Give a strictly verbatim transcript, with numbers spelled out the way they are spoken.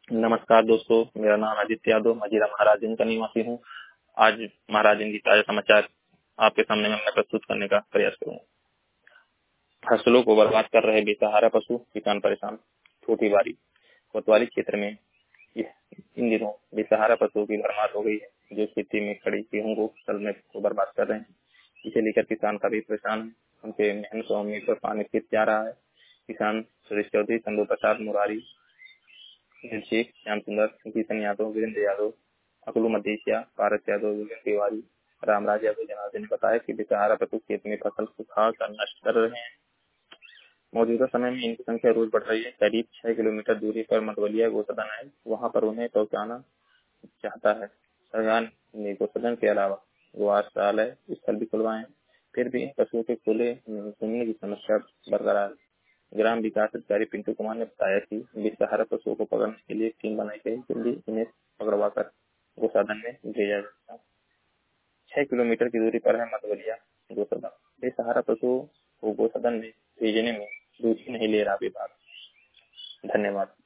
नमस्कार दोस्तों, मेरा नाम आदित्य यादव मजीरा महाराजगंज का निवासी हूँ। आज महाराजगंज की ताजा समाचार आपके सामने में मैं प्रस्तुत करने का प्रयास करूँगा। फसलों को बर्बाद कर रहे बेसहारा पशु, किसान परेशान। छोटी बारी कोतवाली क्षेत्र में इन दिनों बेसहारा पशुओं की भरमार हो गई है, जो खेती में खड़ी गेहूं को फसल में को बर्बाद कर रहे हैं। इसे लेकर किसान काफी परेशान है। उनके मेहनत और उम्मीद पर पानी फिर जा रहा है। किसान सुरेश चौधरी, संदू प्रसाद मुरारी, शेख श्याम सुंदर, किशन यादव, वीरेंद्र यादव, अकलू मदेशिया, पारस यादव, विजय तिवारी, रामराज यादव जनार्दन ने बताया कि बेसहारा पशु खेत में फसल को खाकर नष्ट कर रहे हैं। मौजूदा समय में इनकी संख्या रोज बढ़ रही है। करीब छह किलोमीटर दूरी पर मधवलिया गौसदन है, वहां पर उन्हें पहुंचाना चाहता है। सरकार ने गौसदन के अलावा गौशालाएं स्थल भी खुलवाए, फिर भी पशुओं के खुले घूमने की समस्या बरकरार है। ग्राम विकास अधिकारी पिंटू कुमार ने बताया कि बेसहारा पशुओं को पकड़ने के लिए टीम बनाई गई, जल्दी इन्हें पकड़वा कर गौसदन में भेजा जाएगा। छह किलोमीटर की दूरी पर है मधवलिया गौसदन। बेसहारा पशुओं को गौसदन में भेजने में रुचि नहीं ले रहा विभाग। धन्यवाद।